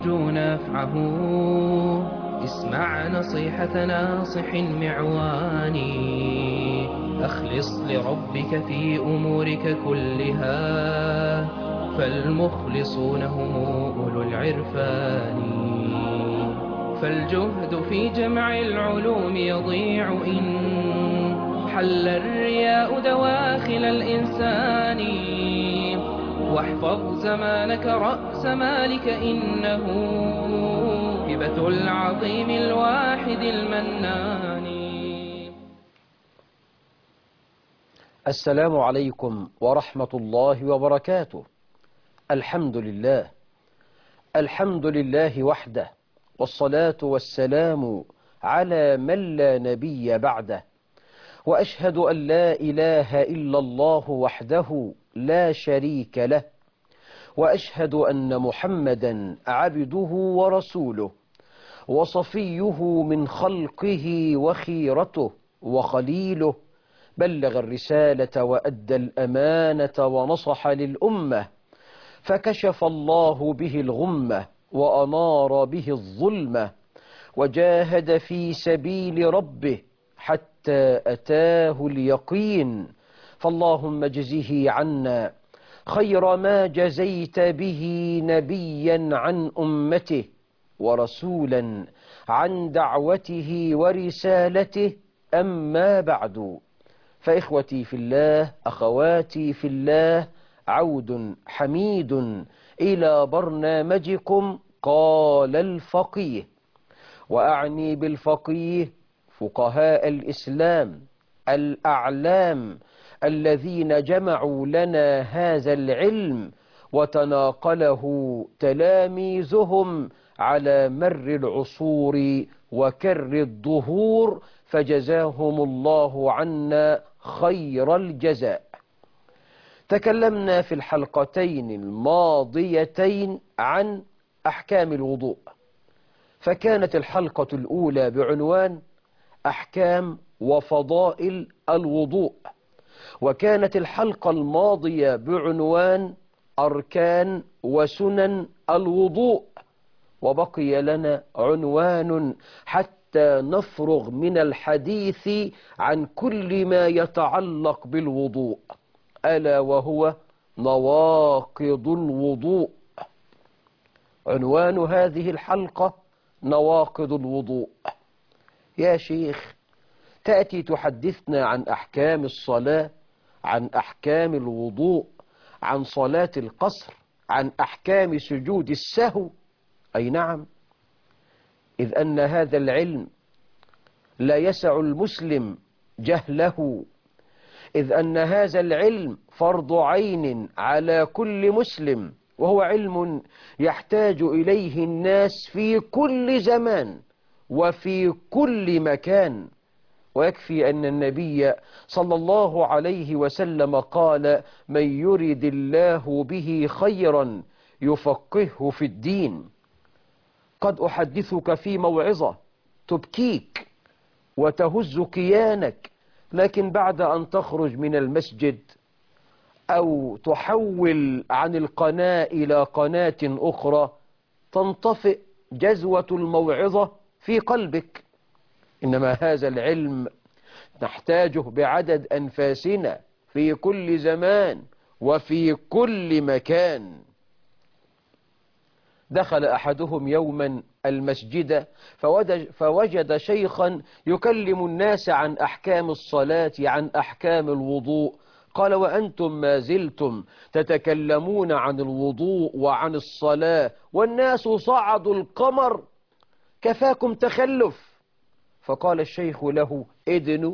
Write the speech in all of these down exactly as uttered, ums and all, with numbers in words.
يرجو نفعه. اسمع نصيحة ناصح معواني، أخلص لربك في أمورك كلها، فالمخلصون هم أولو العرفان. فالجهد في جمع العلوم يضيع إن حل الرياء دواخل الإنسان. واحفظ زمانك رأس مالك، إنه هبة العظيم الواحد المنان. السلام عليكم ورحمة الله وبركاته. الحمد لله الحمد لله وحده، والصلاة والسلام على من لا نبي بعده، وأشهد أن لا إله إلا الله وحده لا شريك له، وأشهد أن محمدا عبده ورسوله، وصفيه من خلقه وخيرته وخليله، بلغ الرسالة وأدى الأمانة ونصح للأمة، فكشف الله به الغمة وأنار به الظلمة، وجاهد في سبيل ربه حتى أتاه اليقين. فاللهم اجزه عنا خير ما جزيت به نبيا عن أمته، ورسولا عن دعوته ورسالته. أما بعد، فإخوتي في الله، أخواتي في الله، عود حميد إلى برنامجكم قال الفقيه. وأعني بالفقيه فقهاء الإسلام الأعلام الذين جمعوا لنا هذا العلم وتناقله تلاميذهم على مر العصور وكر الدهور، فجزاهم الله عنا خير الجزاء. تكلمنا في الحلقتين الماضيتين عن أحكام الوضوء، فكانت الحلقة الأولى بعنوان أحكام وفضائل الوضوء، وكانت الحلقة الماضية بعنوان أركان وسنن الوضوء، وبقي لنا عنوان حتى نفرغ من الحديث عن كل ما يتعلق بالوضوء، ألا وهو نواقض الوضوء. عنوان هذه الحلقة نواقض الوضوء. يا شيخ، تأتي تحدثنا عن أحكام الصلاة، عن أحكام الوضوء، عن صلاة القصر، عن أحكام سجود السهو. أي نعم، إذ أن هذا العلم لا يسع المسلم جهله، إذ أن هذا العلم فرض عين على كل مسلم، وهو علم يحتاج إليه الناس في كل زمان وفي كل مكان. ويكفي أن النبي صلى الله عليه وسلم قال: من يرد الله به خيرا يفقهه في الدين. قد أحدثك في موعظة تبكيك وتهز كيانك، لكن بعد أن تخرج من المسجد أو تحول عن القناة إلى قناة أخرى تنطفئ جزوة الموعظة في قلبك. إنما هذا العلم نحتاجه بعدد أنفاسنا في كل زمان وفي كل مكان. دخل أحدهم يوما المسجد فوجد شيخا يكلم الناس عن أحكام الصلاة، عن أحكام الوضوء. قال: وأنتم ما زلتم تتكلمون عن الوضوء وعن الصلاة والناس صعدوا القمر، كفاكم تخلف. فقال الشيخ له: ادنوا.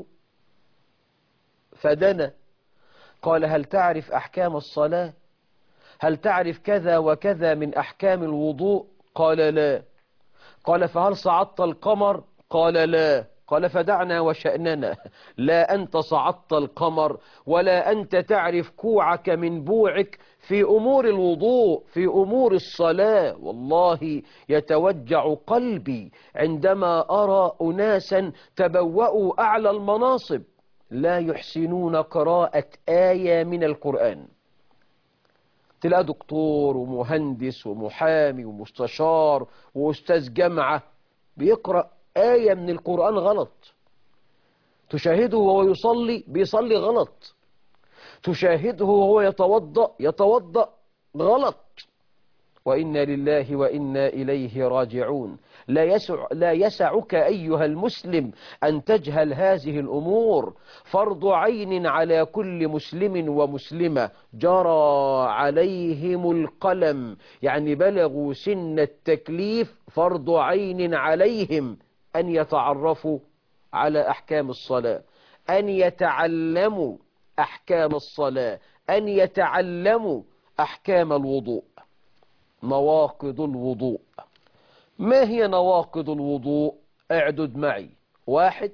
فدنا. قال: هل تعرف أحكام الصلاة؟ هل تعرف كذا وكذا من أحكام الوضوء؟ قال: لا. قال: فهل صعدت القمر؟ قال: لا. قال: فدعنا وشأننا، لا أنت صعدت القمر ولا أنت تعرف كوعك من بوعك في أمور الوضوء، في أمور الصلاة. والله يتوجع قلبي عندما أرى أناسا تبوأوا أعلى المناصب لا يحسنون قراءة آية من القرآن. تلاقي دكتور ومهندس ومحامي ومستشار وأستاذ جامعة بيقرأ آية من القرآن غلط، تشاهده وهو يصلي بيصلي غلط، تشاهده وهو يتوضأ يتوضأ غلط. وإنا لله وإنا إليه راجعون. لا يسع لا يسعك أيها المسلم أن تجهل هذه الأمور. فرض عين على كل مسلم ومسلمة جرى عليهم القلم، يعني بلغوا سن التكليف، فرض عين عليهم أن يتعرفوا على أحكام الصلاة، أن يتعلموا أحكام الصلاة، أن يتعلموا أحكام الوضوء. نواقض الوضوء. ما هي نواقض الوضوء؟ اعدد معي. واحد،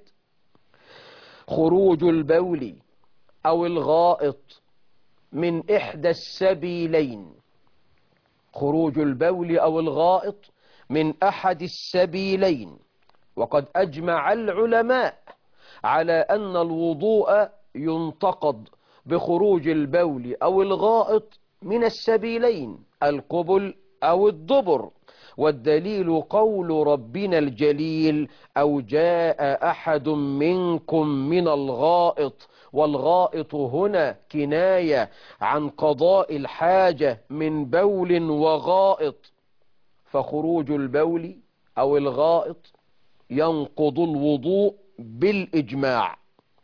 خروج البول أو الغائط من إحدى السبيلين. خروج البول أو الغائط من أحد السبيلين. وقد أجمع العلماء على أن الوضوء ينتقض بخروج البول أو الغائط من السبيلين، القبل أو الدبر. والدليل قول ربنا الجليل: أو جاء أحد منكم من الغائط. والغائط هنا كناية عن قضاء الحاجة من بول وغائط. فخروج البول أو الغائط ينقض الوضوء بالإجماع.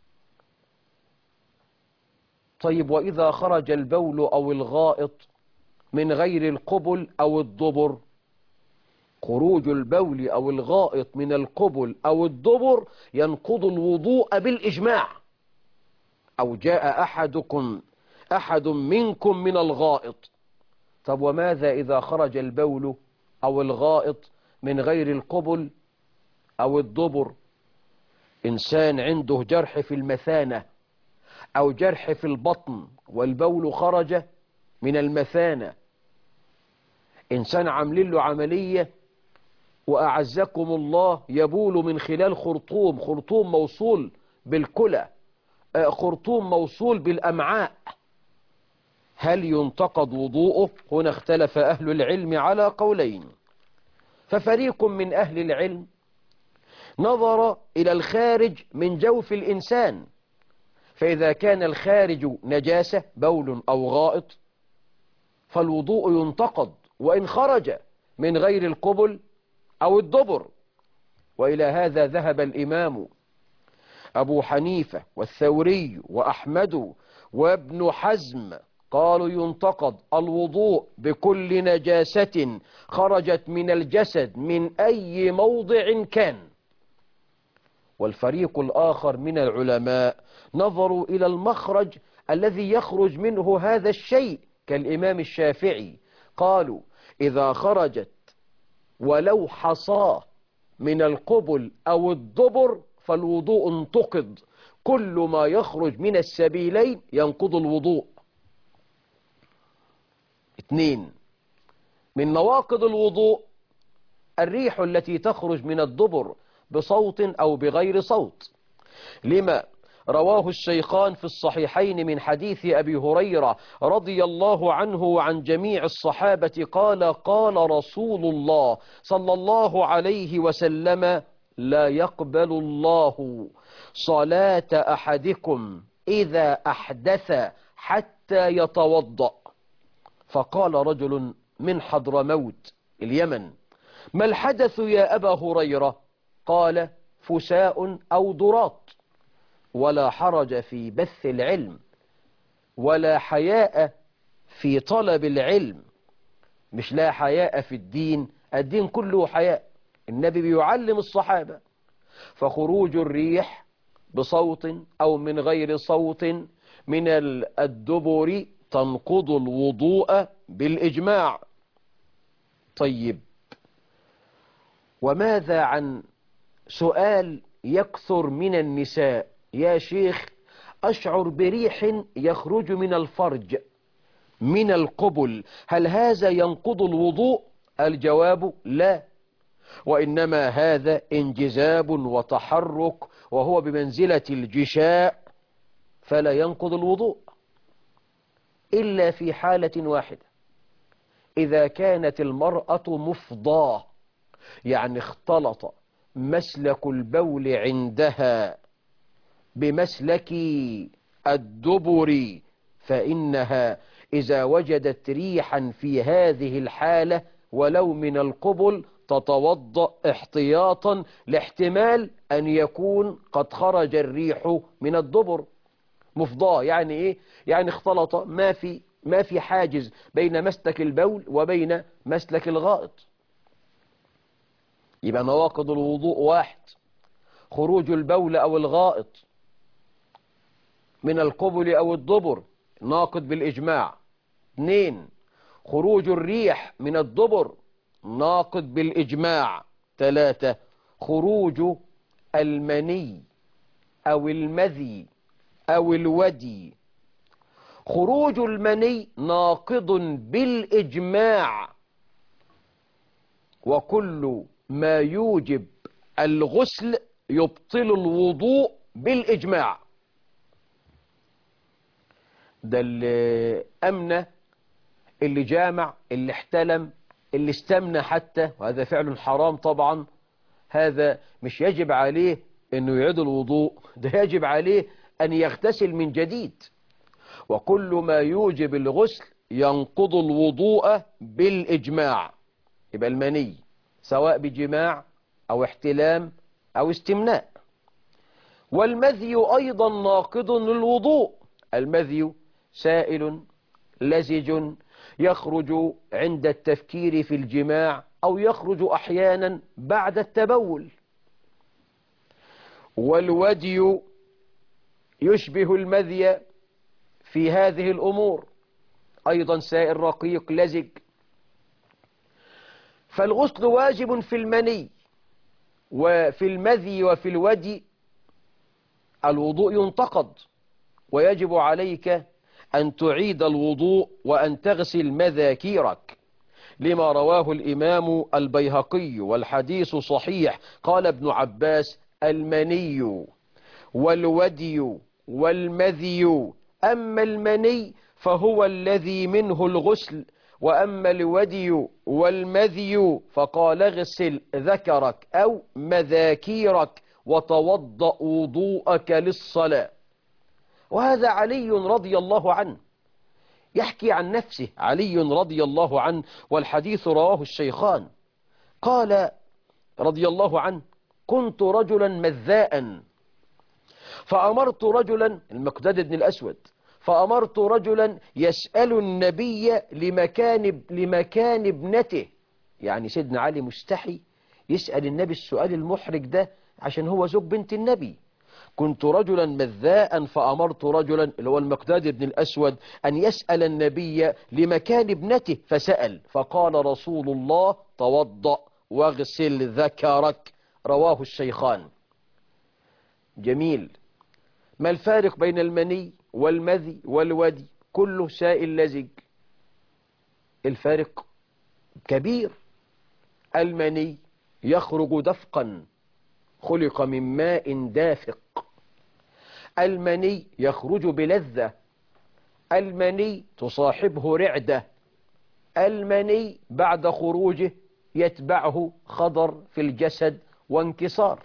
طيب، وإذا خرج البول أو الغائط من غير القبل أو الدبر؟ خروج البول أو الغائط من القبل أو الدبر ينقض الوضوء بالإجماع. أو جاء أحدكم أحد منكم من الغائط. طب وماذا إذا خرج البول أو الغائط من غير القبل أو الدبر؟ إنسان عنده جرح في المثانة أو جرح في البطن والبول خرج من المثانة. إنسان عاملين له عملية وأعزكم الله يبول من خلال خرطوم، خرطوم موصول بالكلى، خرطوم موصول بالأمعاء. هل ينتقض وضوءه؟ هنا اختلف أهل العلم على قولين. ففريق من أهل العلم نظر إلى الخارج من جوف الإنسان، فإذا كان الخارج نجاسة بول أو غائط فالوضوء ينتقض وإن خرج من غير القبل أو الدبر. وإلى هذا ذهب الإمام أبو حنيفة والثوري وأحمد وابن حزم، قالوا ينتقض الوضوء بكل نجاسة خرجت من الجسد من أي موضع كان. والفريق الآخر من العلماء نظروا إلى المخرج الذي يخرج منه هذا الشيء، كالإمام الشافعي، قالوا إذا خرجت ولو حصاه من القبل أو الدبر فالوضوء انتقض. كل ما يخرج من السبيلين ينقض الوضوء. اثنين، من نواقض الوضوء الريح التي تخرج من الدبر بصوت أو بغير صوت، لما رواه الشيخان في الصحيحين من حديث أبي هريرة رضي الله عنه وعن جميع الصحابة قال: قال رسول الله صلى الله عليه وسلم: لا يقبل الله صلاة أحدكم إذا أحدث حتى يتوضأ. فقال رجل من حضرموت اليمن: ما الحدث يا أبا هريرة؟ قال: فساء أو ضراط. ولا حرج في بث العلم ولا حياء في طلب العلم. مش لا حياء في الدين، الدين كله حياء، النبي بيعلم الصحابة. فخروج الريح بصوت أو من غير صوت من الدبر تنقض الوضوء بالإجماع. طيب، وماذا عن سؤال يكثر من النساء: يا شيخ أشعر بريح يخرج من الفرج من القبل، هل هذا ينقض الوضوء؟ الجواب لا، وإنما هذا انجذاب وتحرك وهو بمنزلة الجشاء، فلا ينقض الوضوء إلا في حالة واحدة، إذا كانت المرأة مفضاة، يعني اختلط مسلك البول عندها بمسلك الدبر، فإنها إذا وجدت ريحا في هذه الحالة ولو من القبل تتوضأ احتياطا لاحتمال أن يكون قد خرج الريح من الدبر. مفضاة يعني إيه؟ يعني اختلط، ما في ما في حاجز بين مسلك البول وبين مسلك الغائط. يبقى نواقض الوضوء: واحد، خروج البول أو الغائط من القبل أو الدبر، ناقض بالإجماع. اثنين، خروج الريح من الدبر، ناقض بالإجماع. ثلاثة، خروج المني أو المذي أو الودي. خروج المني ناقض بالإجماع، وكل ما يوجب الغسل يبطل الوضوء بالإجماع. ده اللي أمنى، اللي جامع، اللي احتلم، اللي استمنى حتى، وهذا فعل حرام طبعا، هذا مش يجب عليه أنه يعيد الوضوء، ده يجب عليه أن يغتسل من جديد. وكل ما يوجب الغسل ينقض الوضوء بالإجماع. يبقى المني سواء بجماع أو احتلام أو استمناء. والمذي أيضا ناقض للوضوء. المذي سائل لزج يخرج عند التفكير في الجماع أو يخرج أحيانا بعد التبول. والودي يشبه المذي في هذه الأمور، أيضا سائل رقيق لزج. فالغسل واجب في المني وفي المذي وفي الودي. الوضوء ينتقض، ويجب عليك أن تعيد الوضوء وأن تغسل مذاكيرك، لما رواه الإمام البيهقي والحديث صحيح. قال ابن عباس: المني والودي والمذي، أما المني فهو الذي منه الغسل، وأما الودي والمذي فقال اغسل ذكرك أو مذاكيرك وتوضأ وضوءك للصلاة. وهذا علي رضي الله عنه يحكي عن نفسه، علي رضي الله عنه، والحديث رواه الشيخان. قال رضي الله عنه: كنت رجلا مذاء، فأمرت رجلا، المقداد بن الأسود، فأمرت رجلا يسأل النبي لمكان لمكان ابنته. يعني سيدنا علي مستحي يسأل النبي السؤال المحرج ده عشان هو زوج بنت النبي. كنت رجلا مذاء فأمرت رجلا، اللي هو المقداد بن الأسود، أن يسأل النبي لمكان ابنته، فسأل فقال رسول الله: توضأ واغسل ذكرك. رواه الشيخان. جميل. ما الفارق بين المني والمذي والودي؟ كله سائل لزج. الفارق كبير. المني يخرج دفقا، خلق من ماء دافق. المني يخرج بلذة. المني تصاحبه رعدة. المني بعد خروجه يتبعه خضر في الجسد وانكسار.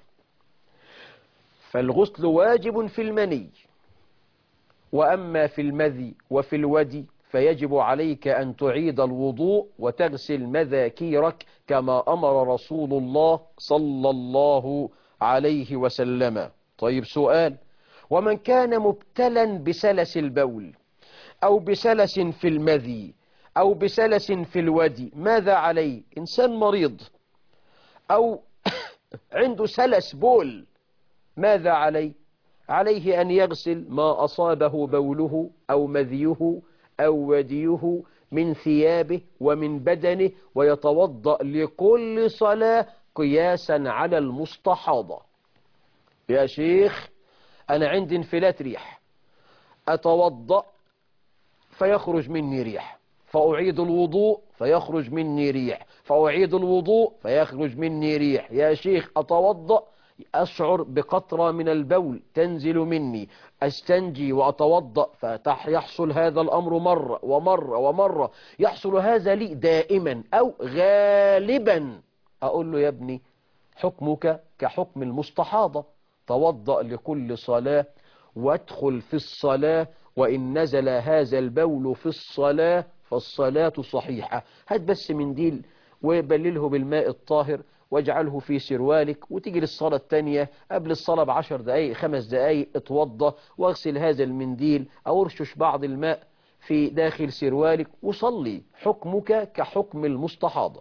فالغسل واجب في المني. وأما في المذي وفي الودي فيجب عليك أن تعيد الوضوء وتغسل مذاكيرك كما أمر رسول الله صلى الله عليه وسلم. طيب سؤال: ومن كان مبتلا بسلس البول أو بسلس في المذي أو بسلس في الودي ماذا عليه؟ إنسان مريض أو عنده سلس بول، ماذا عليه؟ عليه أن يغسل ما أصابه بوله أو مذيه أو وديه من ثيابه ومن بدنه، ويتوضأ لكل صلاة قياسا على المستحاضة. يا شيخ أنا عندي انفلات ريح، أتوضأ فيخرج مني ريح، فأعيد الوضوء فيخرج مني ريح، فأعيد الوضوء فيخرج مني ريح. يا شيخ أتوضأ أشعر بقطرة من البول تنزل مني، أستنجي وأتوضأ فيحصل هذا الأمر مرة ومرة ومرة، يحصل هذا لي دائما أو غالبا، أقول له يا ابني حكمك كحكم المستحاضة، توضأ لكل صلاة وادخل في الصلاة، وإن نزل هذا البول في الصلاة فالصلاة صحيحة. هات بس منديل وبلله بالماء الطاهر واجعله في سروالك، وتيجي للصلاة التانية قبل الصلاة بعشر دقايق خمس دقايق اتوضى واغسل هذا المنديل أو ارشش بعض الماء في داخل سروالك وصلي، حكمك كحكم المستحاضة.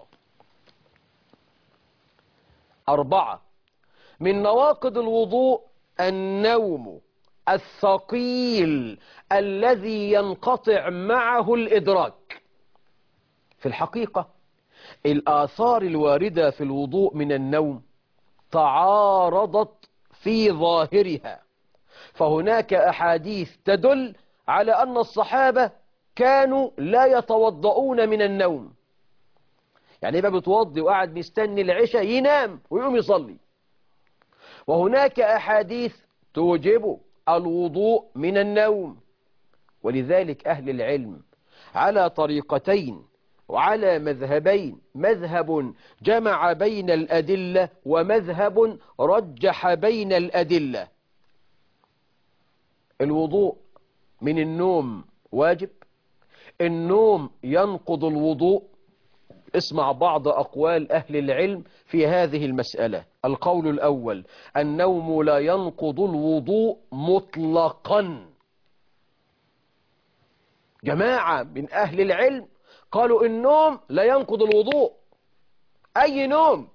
أربعة، من نواقض الوضوء النوم الثقيل الذي ينقطع معه الإدراك. في الحقيقة الآثار الواردة في الوضوء من النوم تعارضت في ظاهرها، فهناك أحاديث تدل على أن الصحابة كانوا لا يتوضؤون من النوم، يعني يبقى بتوضي وقاعد مستني العشاء ينام ويقوم يصلي. وهناك أحاديث توجب الوضوء من النوم، ولذلك أهل العلم على طريقتين وعلى مذهبين، مذهب جمع بين الأدلة ومذهب رجح بين الأدلة. الوضوء من النوم واجب، النوم ينقض الوضوء. اسمع بعض أقوال أهل العلم في هذه المسألة. القول الأول: النوم لا ينقض الوضوء مطلقا. جماعة من أهل العلم قالوا النوم لا ينقض الوضوء، أي نوم،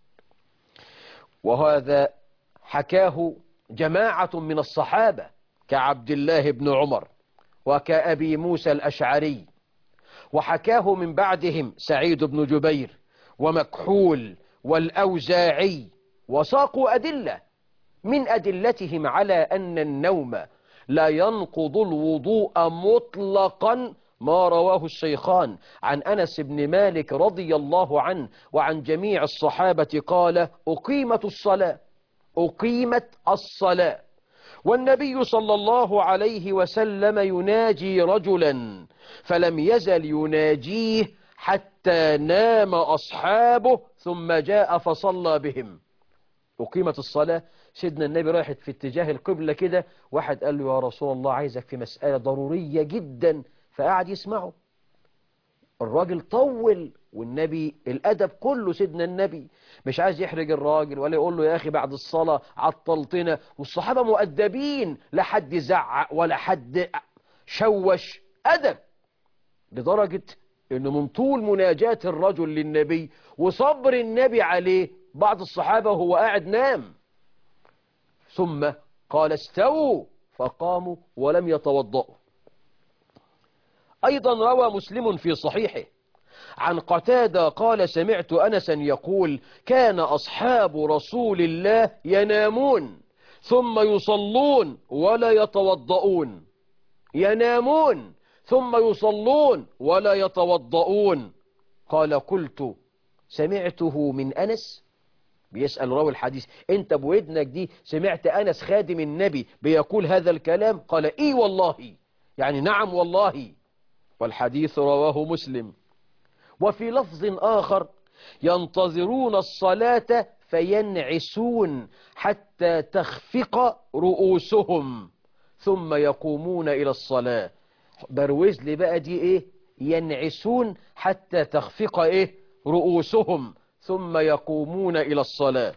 وهذا حكاه جماعة من الصحابة كعبد الله بن عمر وكأبي موسى الأشعري، وحكاه من بعدهم سعيد بن جبير ومكحول والأوزاعي، وساقوا أدلة من أدلتهم على أن النوم لا ينقض الوضوء مطلقا ما رواه الشيخان عن أنس بن مالك رضي الله عنه وعن جميع الصحابة قال: أقيمت الصلاة أقيمت الصلاة والنبي صلى الله عليه وسلم يناجي رجلا فلم يزل يناجيه حتى نام أصحابه ثم جاء فصلى بهم. أقيمت الصلاة، سيدنا النبي رايح في اتجاه القبلة كده، واحد قال له: يا رسول الله عايزك في مسألة ضرورية جدا، فقعد يسمعه. الراجل طول، والنبي الأدب كله سيدنا النبي مش عايز يحرج الراجل ولا يقول له يا أخي بعد الصلاة عطلتنا، والصحابة مؤدبين، لا حد زعق ولا حد شوش، أدب، لدرجة إنه من طول مناجاة الرجل للنبي وصبر النبي عليه بعض الصحابة وهو قاعد نام، ثم قال: استووا، فقاموا ولم يتوضأوا. أيضا روى مسلم في صحيحه عن قتادة قال: سمعت أنسا يقول: كان أصحاب رسول الله ينامون ثم يصلون ولا يتوضؤون، ينامون ثم يصلون ولا يتوضؤون. قال: قلت: سمعته من أنس؟ بيسأل راوي الحديث: انت بودنك دي سمعت أنس خادم النبي بيقول هذا الكلام؟ قال: اي والله، يعني نعم والله. والحديث رواه مسلم. وفي لفظ آخر: ينتظرون الصلاة فينعسون حتى تخفق رؤوسهم ثم يقومون إلى الصلاة. بروز لي بقى دي ايه؟ ينعسون حتى تخفق ايه؟ رؤوسهم ثم يقومون إلى الصلاة.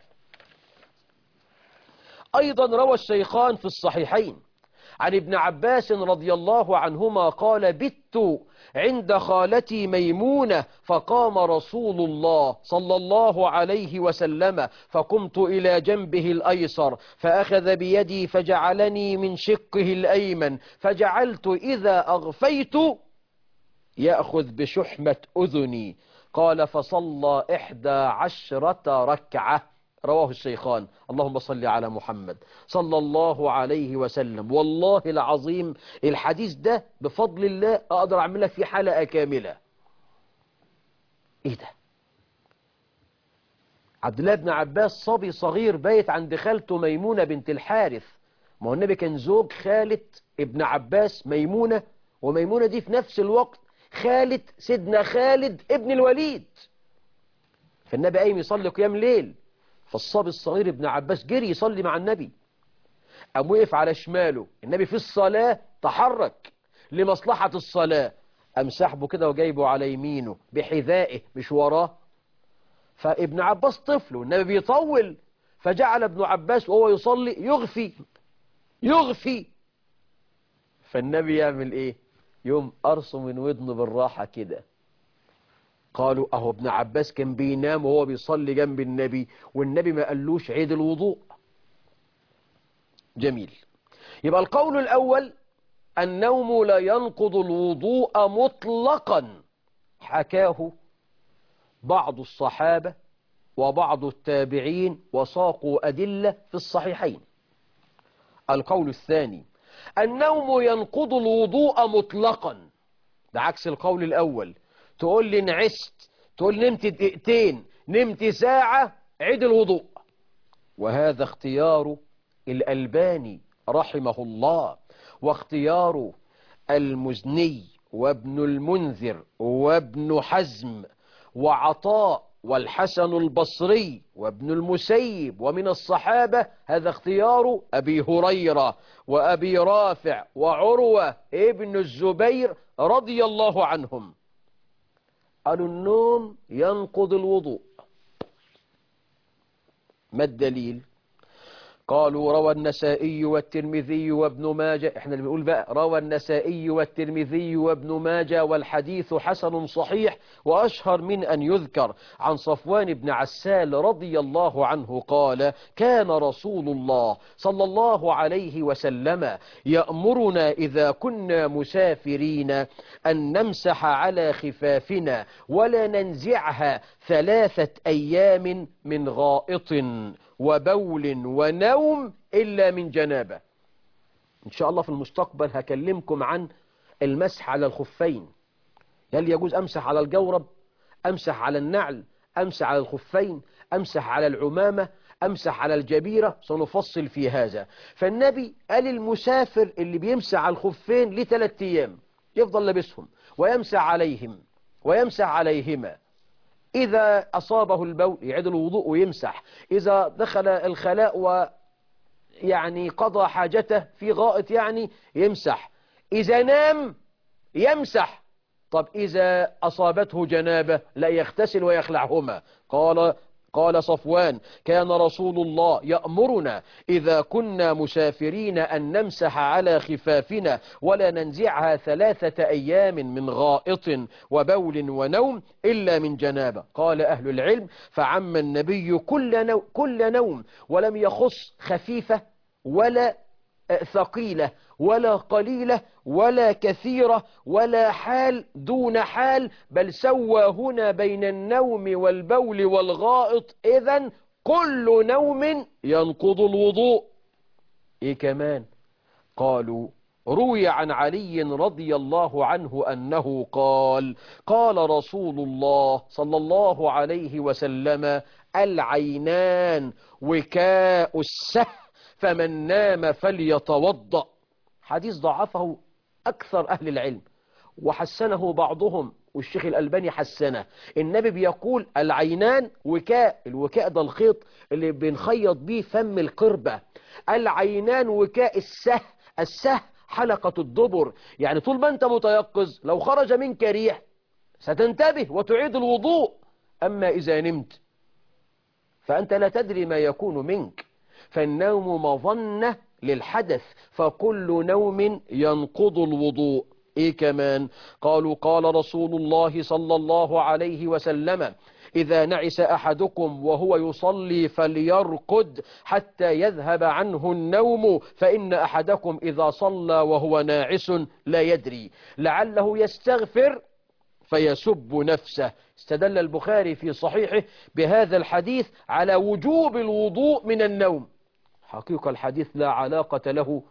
أيضا روى الشيخان في الصحيحين عن ابن عباس رضي الله عنهما قال: بت عند خالتي ميمونة فقام رسول الله صلى الله عليه وسلم فقمت إلى جنبه الأيسر فأخذ بيدي فجعلني من شقه الأيمن فجعلت إذا أغفيت يأخذ بشحمة أذني. قال: فصلى إحدى عشرة ركعة. رواه الشيخان. اللهم صل على محمد صلى الله عليه وسلم. والله العظيم الحديث ده بفضل الله أقدر أعمل لك فيه حلقة كاملة. إيه ده؟ عبد الله بن عباس صبي صغير بايت عند خالته ميمونة بنت الحارث. ما هو النبي كان زوج خالة ابن عباس ميمونة، وميمونة دي في نفس الوقت خالة سيدنا خالد ابن الوليد. فالنبي قايم يصلي قيام ليل، فالصبي الصغير ابن عباس جري يصلي مع النبي، قام وقف على شماله. النبي في الصلاة تحرك لمصلحة الصلاة، قام سحبه كده وجايبه على يمينه بحذائه مش وراه. فابن عباس طفل والنبي بيطول، فجعل ابن عباس وهو يصلي يغفي يغفي فالنبي يعمل ايه؟ يوم قرصه من ودنه بالراحة كده. قالوا اهو ابن عباس كان بينام وهو بيصلي جنب النبي، والنبي ما قالوش عيد الوضوء. جميل. يبقى القول الأول النوم لا ينقض الوضوء مطلقا، حكاه بعض الصحابة وبعض التابعين وساقوا أدلة في الصحيحين. القول الثاني النوم ينقض الوضوء مطلقا، ده عكس القول الأول. تقول لي نعست، تقول نمت دقيقتين، نمت ساعة، عيد الوضوء. وهذا اختيار الألباني رحمه الله، واختيار المزني وابن المنذر وابن حزم وعطاء والحسن البصري وابن المسيب ومن الصحابة. هذا اختيار أبي هريرة وأبي رافع وعروة ابن الزبير رضي الله عنهم. قالوا النوم ينقض الوضوء. ما الدليل؟ قالوا روى النسائي والترمذي وابن ماجه. احنا اللي بنقول بقى روى النسائي والترمذي وابن ماجه والحديث حسن صحيح. وأشهر من أن يذكر عن صفوان بن عسال رضي الله عنه قال كان رسول الله صلى الله عليه وسلم يأمرنا إذا كنا مسافرين أن نمسح على خفافنا ولا ننزعها ثلاثة أيام من غائط وبول ونوم إلا من جنابة. إن شاء الله في المستقبل هكلمكم عن المسح على الخفين. هل يجوز أمسح على الجورب، أمسح على النعل، أمسح على الخفين، أمسح على العمامة، أمسح على الجبيرة؟ سنفصل في هذا. فالنبي قال المسافر اللي بيمسح على الخفين لثلاث أيام يفضل لبسهم ويمسح عليهم ويمسح عليهما. إذا أصابه البول يعيد الوضوء ويمسح. إذا دخل الخلاء ويعني قضى حاجته في غائط يعني يمسح. إذا نام يمسح. طب إذا أصابته جنابة لا يغتسل ويخلعهما. قال قال صفوان كان رسول الله يأمرنا إذا كنا مسافرين أن نمسح على خفافنا ولا ننزعها ثلاثة أيام من غائط وبول ونوم إلا من جنابة. قال أهل العلم فعم النبي كل نوم, كل نوم ولم يخص خفيفة ولا ثقيلة ولا قليلة ولا كثيرة ولا حال دون حال، بل سوى هنا بين النوم والبول والغائط. إذن كل نوم ينقض الوضوء. إيه كمان؟ قالوا روي عن علي رضي الله عنه أنه قال قال رسول الله صلى الله عليه وسلم العينان وكاء السه فمن نام فليتوضأ. حديث ضعفه أكثر أهل العلم وحسنه بعضهم، والشيخ الألباني حسنه. النبي بيقول العينان وكاء، الوكاء ده الخيط اللي بنخيط بيه فم القربة. العينان وكاء السه، السه حلقة الدبر. يعني طول ما أنت متيقظ لو خرج منك ريح ستنتبه وتعيد الوضوء. أما إذا نمت فأنت لا تدري ما يكون منك. فالنوم مظنة للحدث، فكل نوم ينقض الوضوء. إيه كمان؟ قالوا قال رسول الله صلى الله عليه وسلم إذا نعس أحدكم وهو يصلي فليرقد حتى يذهب عنه النوم، فإن أحدكم إذا صلى وهو ناعس لا يدري لعله يستغفر فيسب نفسه. استدل البخاري في صحيحه بهذا الحديث على وجوب الوضوء من النوم. حقيقة الحديث لا علاقة له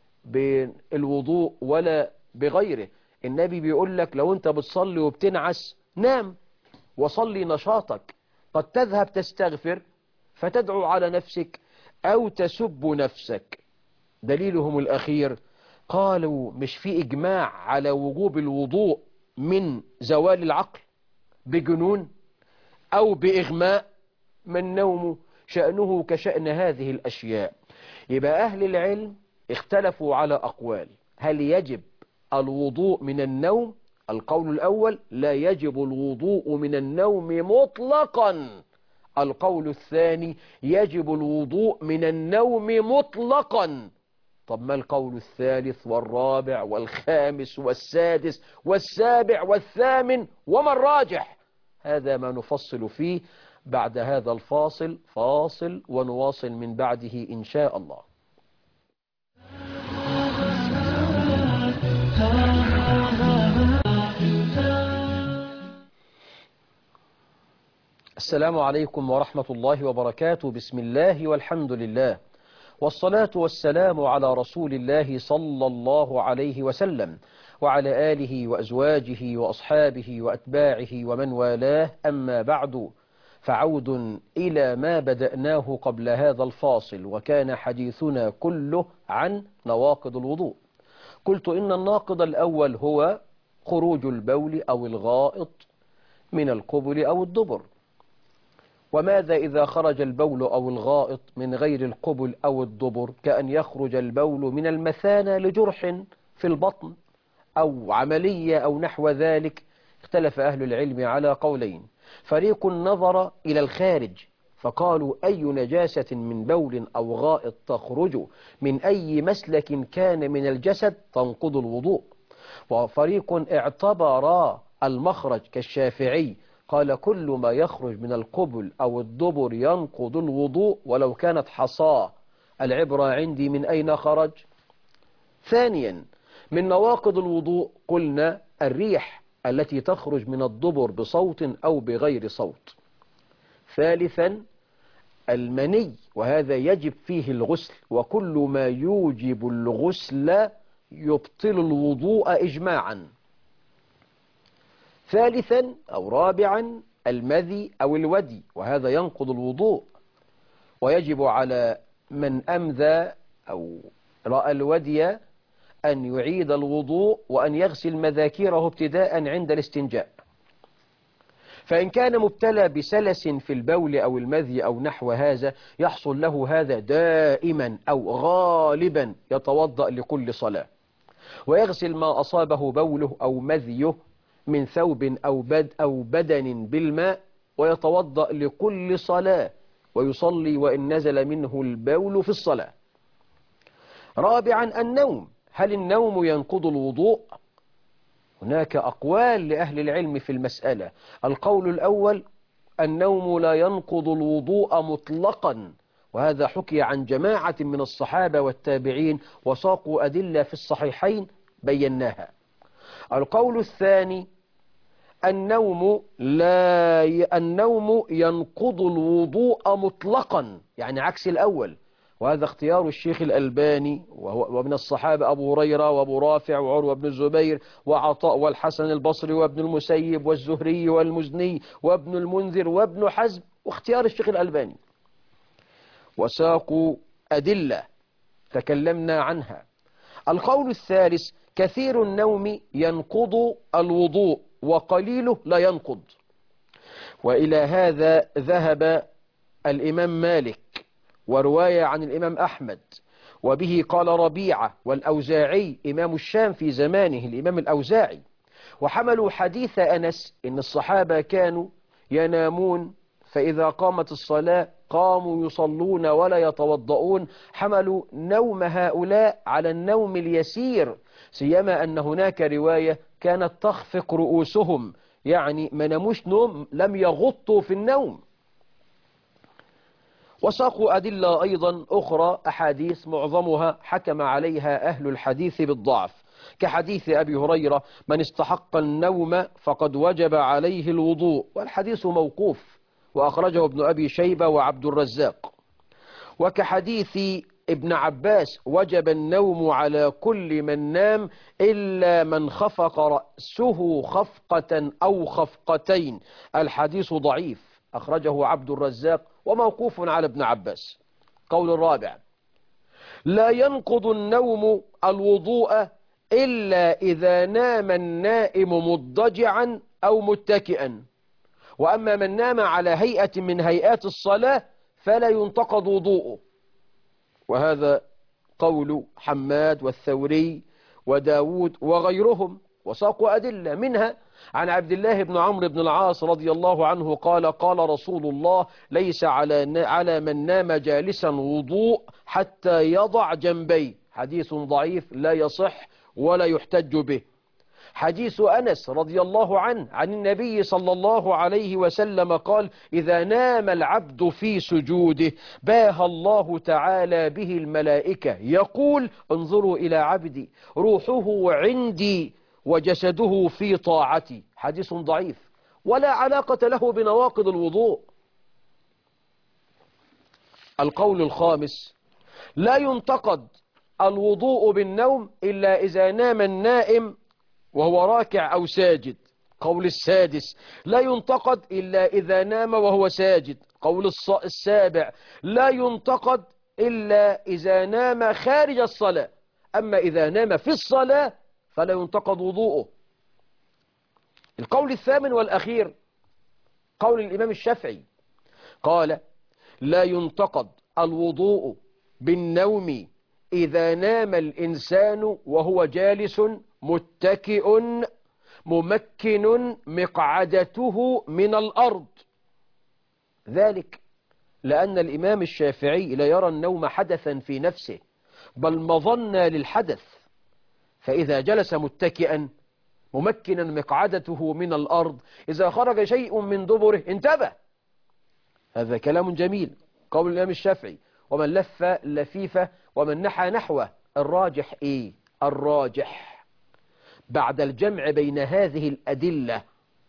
بالوضوء ولا بغيره. النبي بيقول لك لو انت بتصلي وبتنعس نام وصلي نشاطك، قد تذهب تستغفر فتدعو على نفسك أو تسب نفسك. دليلهم الأخير قالوا مش في إجماع على وجوب الوضوء من زوال العقل بجنون أو بإغماء، من نوم شأنه كشأن هذه الأشياء. يبقى أهل العلم اختلفوا على أقوال: هل يجب الوضوء من النوم؟ القول الأول: لا يجب الوضوء من النوم مطلقا. القول الثاني: يجب الوضوء من النوم مطلقا. طب ما القول الثالث والرابع والخامس والسادس والسابع والثامن وما الراجح؟ هذا ما نفصل فيه بعد هذا الفاصل. فاصل ونواصل من بعده إن شاء الله. السلام عليكم ورحمة الله وبركاته. بسم الله والحمد لله، والصلاة والسلام على رسول الله صلى الله عليه وسلم وعلى آله وأزواجه وأصحابه وأتباعه ومن والاه. أما بعد، فعود إلى ما بدأناه قبل هذا الفاصل، وكان حديثنا كله عن نواقض الوضوء. قلت إن الناقض الأول هو خروج البول أو الغائط من القبل أو الدبر. وماذا إذا خرج البول أو الغائط من غير القبل أو الدبر؟ كأن يخرج البول من المثانة لجرح في البطن أو عملية أو نحو ذلك. اختلف أهل العلم على قولين: فريق نظر إلى الخارج فقالوا أي نجاسة من بول أو غائط تخرج من أي مسلك كان من الجسد تنقض الوضوء، وفريق اعتبر المخرج كالشافعي قال كل ما يخرج من القبل أو الدبر ينقض الوضوء ولو كانت حصاة. العبرة عندي من أين خرج. ثانيا، من نواقض الوضوء قلنا الريح التي تخرج من الدبر بصوت أو بغير صوت. ثالثا، المني، وهذا يجب فيه الغسل، وكل ما يوجب الغسل يبطل الوضوء إجماعا. ثالثا أو رابعا، المذي أو الودي، وهذا ينقض الوضوء، ويجب على من أمذى أو رأى الودي أن يعيد الوضوء وأن يغسل مذاكيره ابتداء عند الاستنجاء. فإن كان مبتلى بسلس في البول أو المذي أو نحو هذا يحصل له هذا دائما أو غالبا يتوضأ لكل صلاة ويغسل ما أصابه بوله أو مذيه من ثوب أو بد أو بدن بالماء ويتوضأ لكل صلاة ويصلي وإن نزل منه البول في الصلاة. رابعا، النوم. هل النوم ينقض الوضوء؟ هناك أقوال لأهل العلم في المسألة. القول الأول: النوم لا ينقض الوضوء مطلقا، وهذا حكي عن جماعة من الصحابة والتابعين وساقوا أدلة في الصحيحين بيناها. القول الثاني: النوم لا ي... النوم ينقض الوضوء مطلقا، يعني عكس الأول، وهذا اختيار الشيخ الألباني وهو ومن الصحابة أبو هريرة وأبو رافع وعروة بن الزبير وعطاء والحسن البصري وابن المسيب والزهري والمزني وابن المنذر وابن حزم، واختيار الشيخ الألباني، وساقوا أدلة تكلمنا عنها. القول الثالث: كثير النوم ينقض الوضوء وقليله لا ينقض، وإلى هذا ذهب الإمام مالك ورواية عن الإمام أحمد، وبه قال ربيعة والأوزاعي إمام الشام في زمانه الإمام الأوزاعي، وحملوا حديث أنس إن الصحابة كانوا ينامون فإذا قامت الصلاة قاموا يصلون ولا يتوضؤون، حملوا نوم هؤلاء على النوم اليسير، سيما أن هناك رواية كانت تخفق رؤوسهم، يعني ما نموش نوم، لم يغطوا في النوم. وساقوا أدلة أيضا أخرى، أحاديث معظمها حكم عليها أهل الحديث بالضعف، كحديث أبي هريرة: من استحق النوم فقد وجب عليه الوضوء، والحديث موقوف وأخرجه ابن أبي شيبة وعبد الرزاق. وكحديث ابن عباس: وجب النوم على كل من نام إلا من خفق رأسه خفقة أو خفقتين، الحديث ضعيف أخرجه عبد الرزاق وموقوف على ابن عباس. قول الرابع: لا ينقض النوم الوضوء إلا إذا نام النائم مضجعا أو متكئا، وأما من نام على هيئة من هيئات الصلاة فلا ينتقض وضوءه. وهذا قول حماد والثوري وداود وغيرهم، وساقوا أدلة منها عن عبد الله بن عمرو بن العاص رضي الله عنه قال: قال رسول الله: ليس على على من نام جالسا وضوء حتى يضع جنبيه. حديث ضعيف لا يصح ولا يحتج به. حديث أنس رضي الله عنه عن النبي صلى الله عليه وسلم قال: إذا نام العبد في سجوده باه الله تعالى به الملائكة يقول: انظروا إلى عبدي روحه عندي وجسده في طاعتي. حديث ضعيف ولا علاقة له بنواقض الوضوء. القول الخامس: لا ينتقد الوضوء بالنوم إلا إذا نام النائم وهو راكع أو ساجد. قول السادس: لا ينتقد إلا إذا نام وهو ساجد. قول السابع: لا ينتقد إلا إذا نام خارج الصلاة، أما إذا نام في الصلاة فلا ينتقد وضوءه. القول الثامن والأخير قول الإمام الشافعي، قال: لا ينتقد الوضوء بالنوم إذا نام الإنسان وهو جالس متكئ ممكن مقعدته من الأرض. ذلك لأن الإمام الشافعي لا يرى النوم حدثا في نفسه، بل مظنة للحدث، فإذا جلس متكئا ممكنا مقعدته من الأرض إذا خرج شيء من دبره انتبه. هذا كلام جميل قول الإمام الشافعي. ومن لف لفيفة ومن نحى نحوه. الراجح إيه؟ الراجح بعد الجمع بين هذه الأدلة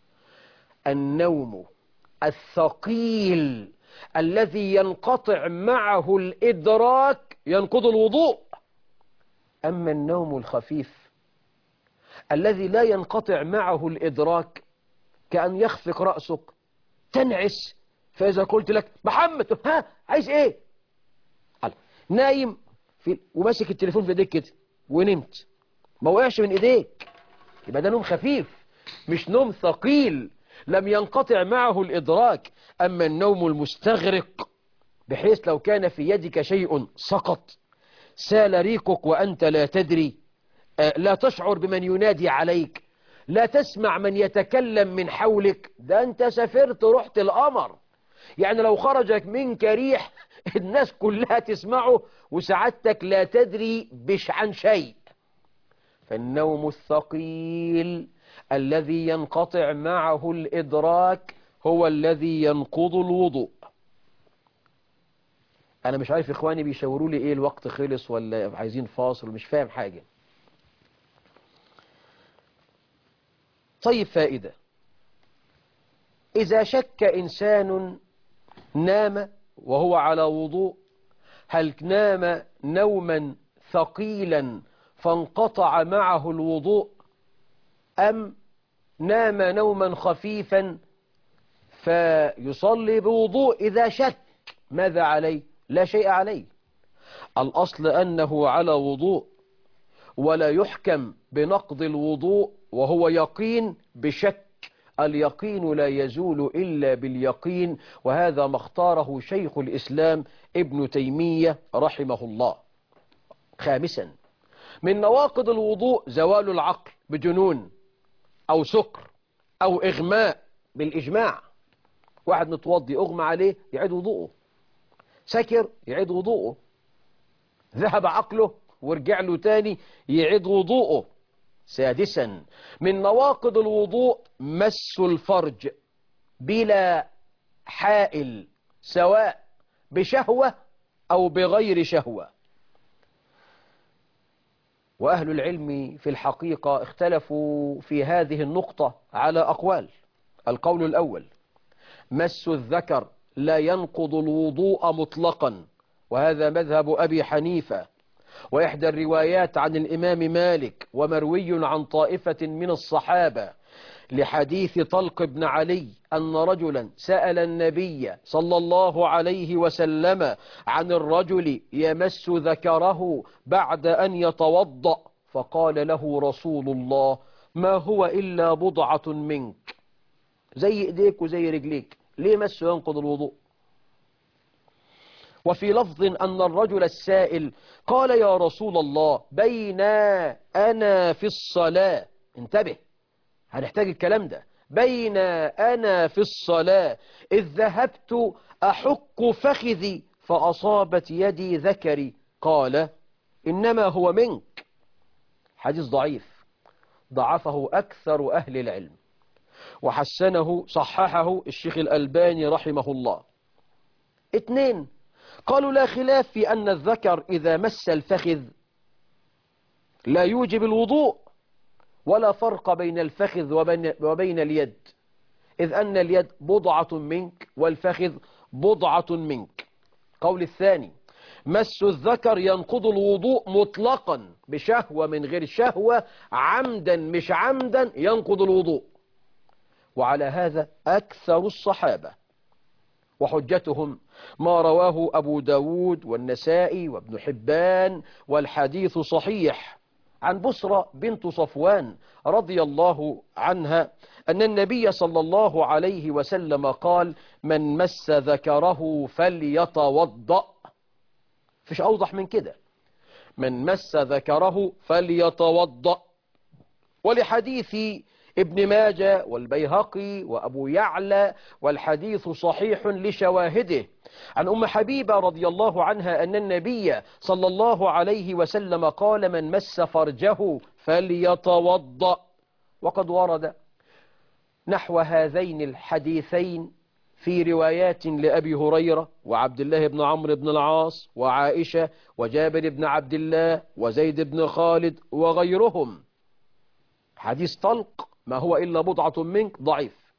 النوم الثقيل الذي ينقطع معه الإدراك ينقض الوضوء. أما النوم الخفيف الذي لا ينقطع معه الإدراك كأن يخفق رأسك تنعس، فإذا قلت لك محمد ها عايز إيه؟ نايم في وماسك التليفون في ايديك كده ونمت، ما وقعش من ايديك، يبقى ده نوم خفيف مش نوم ثقيل لم ينقطع معه الإدراك. أما النوم المستغرق بحيث لو كان في يدك شيء سقط، سال ريقك وأنت لا تدري، لا تشعر بمن ينادي عليك، لا تسمع من يتكلم من حولك، ده أنت سافرت رحت القمر. يعني لو خرجك منك ريح الناس كلها تسمعه وسعادتك لا تدري بش عن شيء. فالنوم الثقيل الذي ينقطع معه الإدراك هو الذي ينقض الوضوء. أنا مش عارف إخواني بيشاوروا لي إيه، الوقت خلص ولا عايزين فاصل، مش فاهم حاجة. طيب فائدة: إذا شك إنسان نام وهو على وضوء، هل نام نوما ثقيلا فانقطع معه الوضوء، أم نام نوما خفيفا فيصلي بوضوء؟ إذا شك ماذا عليه؟ لا شيء عليه. الأصل أنه على وضوء، ولا يحكم بنقض الوضوء وهو يقين بشك. اليقين لا يزول إلا باليقين، وهذا ما اختاره شيخ الإسلام ابن تيمية رحمه الله. خامسا: من نواقض الوضوء زوال العقل بجنون أو سكر أو إغماء بالإجماع. واحد متوضي أغمى عليه يعيد وضوءه، سكر يعيد وضوءه، ذهب عقله ورجع له تاني يعيد وضوءه. سادسا: من نواقض الوضوء مس الفرج بلا حائل، سواء بشهوة أو بغير شهوة. وأهل العلم في الحقيقة اختلفوا في هذه النقطة على أقوال. القول الأول: مس الذكر لا ينقض الوضوء مطلقا، وهذا مذهب أبي حنيفة، وإحدى الروايات عن الإمام مالك، ومروي عن طائفة من الصحابة لحديث طلق بن علي أن رجلا سأل النبي صلى الله عليه وسلم عن الرجل يمس ذكره بعد أن يتوضأ، فقال له رسول الله: ما هو إلا بضعة منك، زي إيديك وزي رجليك، ليه مسه ينقض الوضوء؟ وفي لفظ أن الرجل السائل قال: يا رسول الله، بين أنا في الصلاة، انتبه هنحتاج الكلام ده، بين أنا في الصلاة إذ ذهبت أحك فخذي فأصابت يدي ذكري، قال: إنما هو منك. حديث ضعيف، ضعفه أكثر أهل العلم، وحسنه صححه الشيخ الألباني رحمه الله. اثنين، قالوا لا خلاف في أن الذكر إذا مس الفخذ لا يوجب الوضوء، ولا فرق بين الفخذ وبين, وبين اليد، إذ أن اليد بضعة منك والفخذ بضعة منك. قول الثاني: مس الذكر ينقض الوضوء مطلقا بشهوة من غير شهوة، عمدا مش عمدا ينقض الوضوء. وعلى هذا أكثر الصحابة، وحجتهم ما رواه أبو داود والنسائي وابن حبان، والحديث صحيح، عن بسرى بنت صفوان رضي الله عنها أن النبي صلى الله عليه وسلم قال: من مس ذكره فليتوضأ. فيش أوضح من كده، من مس ذكره فليتوضأ. ولحديث ابن ماجه والبيهقي وأبو يعلى، والحديث صحيح لشواهده، عن أم حبيبة رضي الله عنها أن النبي صلى الله عليه وسلم قال: من مس فرجه فليتوضأ. وقد ورد نحو هذين الحديثين في روايات لأبي هريرة وعبد الله بن عمرو بن العاص وعائشة وجابر بن عبد الله وزيد بن خالد وغيرهم. حديث طلق ما هو إلا بضعة منك ضعيف.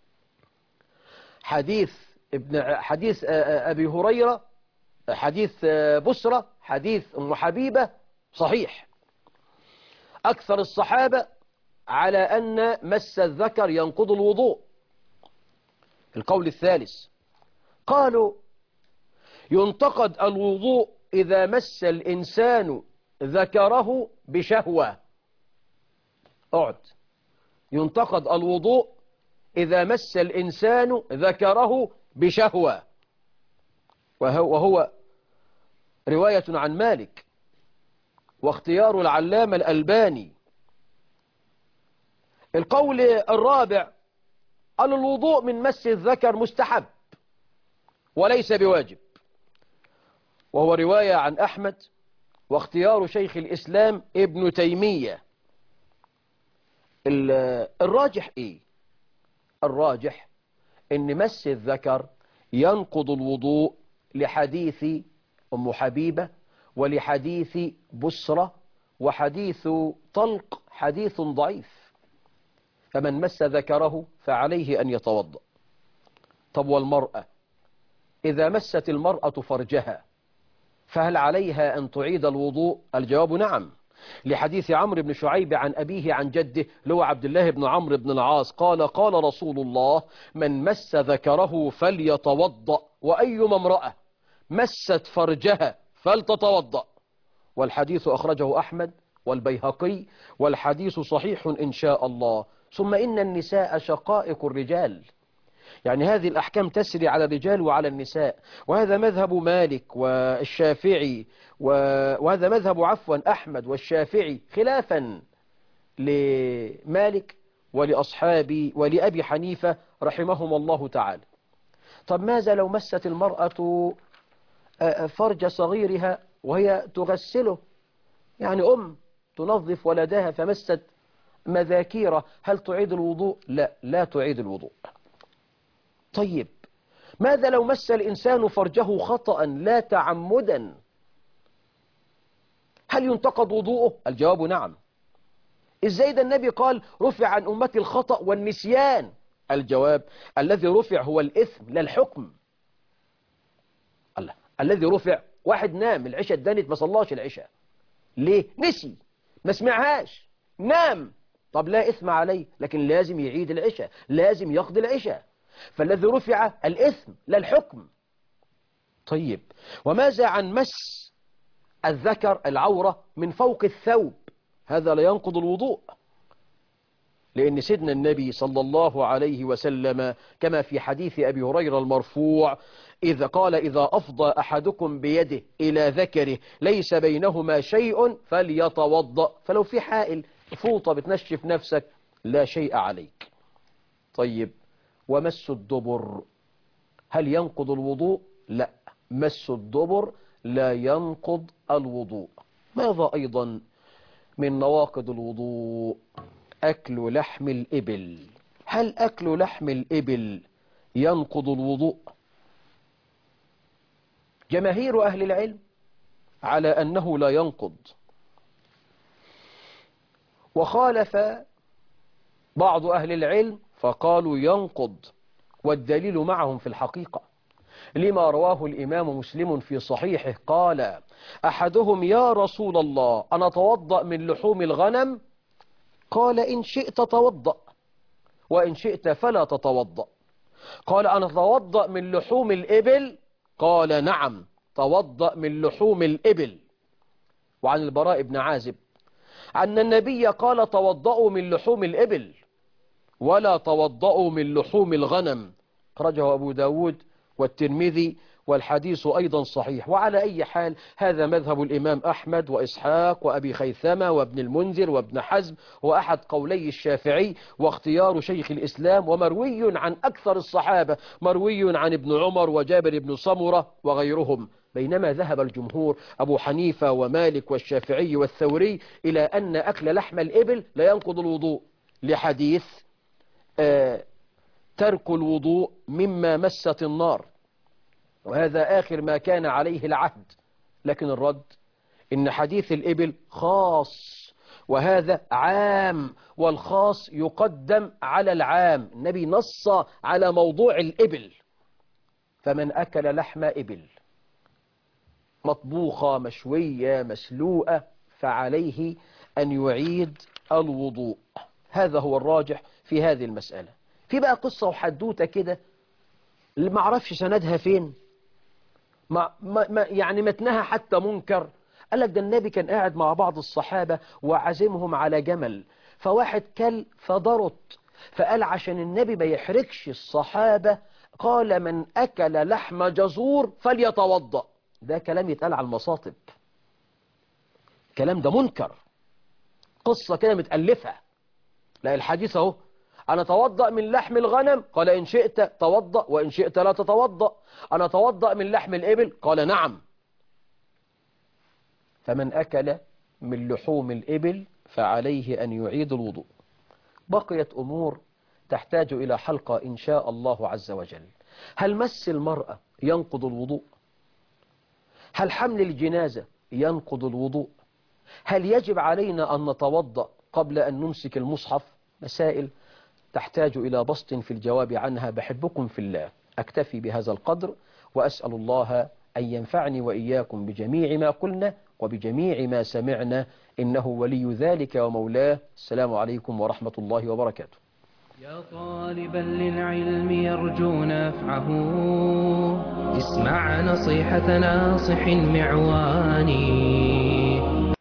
حديث ابن حديث أبي هريرة، حديث بسرة، حديث أم حبيبة صحيح. أكثر الصحابة على أن مس الذكر ينقض الوضوء. القول الثالث، قالوا ينتقد الوضوء إذا مس الإنسان ذكره بشهوة. اقعد. ينتقد الوضوء إذا مس الإنسان ذكره بشهوة، وهو رواية عن مالك واختيار العلامة الألباني. القول الرابع، قال الوضوء من مس الذكر مستحب وليس بواجب، وهو رواية عن أحمد واختيار شيخ الإسلام ابن تيمية. الراجح إيه؟ الراجح إن مس الذكر ينقض الوضوء لحديث أم حبيبة ولحديث بسرة، وحديث طلق حديث ضعيف، فمن مس ذكره فعليه أن يتوضأ. طب والمرأة إذا مست المرأة فرجها فهل عليها أن تعيد الوضوء؟ الجواب نعم، لحديث عمرو بن شعيب عن أبيه عن جده لو عبد الله بن عمرو بن العاص قال: قال رسول الله: من مس ذكره فليتوضأ، وأيما امرأة مست فرجها فلتتوضأ. والحديث أخرجه أحمد والبيهقي، والحديث صحيح إن شاء الله. ثم إن النساء شقائق الرجال، يعني هذه الأحكام تسري على الرجال وعلى النساء، وهذا مذهب مالك والشافعي، وهذا مذهب عفوا أحمد والشافعي، خلافا لمالك ولأصحابي ولأبي حنيفة رحمهم الله تعالى. طب ماذا لو مست المرأة فرج صغيرها وهي تغسله، يعني أم تنظف ولدها فمست مذاكيره، هل تعيد الوضوء؟ لا، لا تعيد الوضوء. طيب ماذا لو مس الإنسان فرجه خطأ لا تعمدا، هل ينتقض وضوءه؟ الجواب نعم. إزاي ده النبي قال: رفع عن أمتي الخطأ والنسيان؟ الجواب: الذي رفع هو الإثم لا الحكم. الله، الذي رفع واحد نام العشاء اتدنت ما صلاش العشاء، ليه؟ نسي، ما سمعهاش، نام، طب لا إثم عليه، لكن لازم يعيد العشاء، لازم يقضي العشاء، فالذي رفع الإثم لا الحكم. طيب وماذا عن مس الذكر العورة من فوق الثوب؟ هذا لا ينقض الوضوء، لأن سيدنا النبي صلى الله عليه وسلم كما في حديث أبي هريرة المرفوع إذا قال إذا أفضى أحدكم بيده إلى ذكره ليس بينهما شيء فليتوضأ. فلو في حائل فوطة بتنشف نفسك لا شيء عليك. طيب ومس الدبر هل ينقض الوضوء؟ لا، مس الدبر لا ينقض الوضوء. ماذا أيضا من نواقض الوضوء؟ أكل لحم الإبل. هل أكل لحم الإبل ينقض الوضوء؟ جماهير أهل العلم على أنه لا ينقض، وخالف بعض أهل العلم فقالوا ينقض، والدليل معهم في الحقيقة لما رواه الإمام مسلم في صحيحه قال أحدهم يا رسول الله أنا أتوضأ من لحوم الغنم؟ قال إن شئت توضأ وإن شئت فلا تتوضأ. قال أنا أتوضأ من لحوم الإبل؟ قال نعم توضأ من لحوم الإبل. وعن البراء بن عازب أن النبي قال توضأوا من لحوم الإبل ولا توضأوا من لحوم الغنم، أخرجه أبو داود والترمذي والحديث أيضا صحيح. وعلى أي حال هذا مذهب الإمام أحمد وإسحاق وأبي خيثمة وابن المنذر وابن حزم وأحد قولي الشافعي واختيار شيخ الإسلام، ومروي عن أكثر الصحابة، مروي عن ابن عمر وجابر بن سمرة وغيرهم. بينما ذهب الجمهور أبو حنيفة ومالك والشافعي والثوري إلى أن أكل لحم الإبل لا ينقض الوضوء لحديث آه ترك الوضوء مما مست النار، وهذا آخر ما كان عليه العهد. لكن الرد إن حديث الإبل خاص وهذا عام، والخاص يقدم على العام. النبي نص على موضوع الإبل، فمن أكل لحم إبل مطبوخة مشوية مسلوءة فعليه أن يعيد الوضوء. هذا هو الراجح في هذه المسألة. في بقى قصة وحدوتة كده اللي ما عرفش سندها فين، ما ما يعني متنها حتى منكر. قال لك ده النبي كان قاعد مع بعض الصحابة وعزمهم على جمل، فواحد كل فضرت، فقال عشان النبي ما يحركش الصحابة قال من أكل لحم جزور فليتوضأ. ده كلام يتقال على المصاطب، كلام ده منكر، قصة كده متألفة. لا الحديث اهو أنا توضأ من لحم الغنم؟ قال إن شئت توضأ وإن شئت لا تتوضأ. أنا توضأ من لحم الإبل؟ قال نعم. فمن أكل من لحوم الإبل فعليه أن يعيد الوضوء. بقيت أمور تحتاج إلى حلقة إن شاء الله عز وجل. هل مس المرأة ينقض الوضوء؟ هل حمل الجنازة ينقض الوضوء؟ هل يجب علينا أن نتوضأ قبل أن نمسك المصحف؟ مسائل تحتاج إلى بسط في الجواب عنها. بحبكم في الله، أكتفي بهذا القدر، وأسأل الله أن ينفعني وإياكم بجميع ما قلنا وبجميع ما سمعنا، إنه ولي ذلك ومولاه. السلام عليكم ورحمة الله وبركاته. يا طالبا للعلم يرجو نفعه اسمع نصيحة ناصح معواني.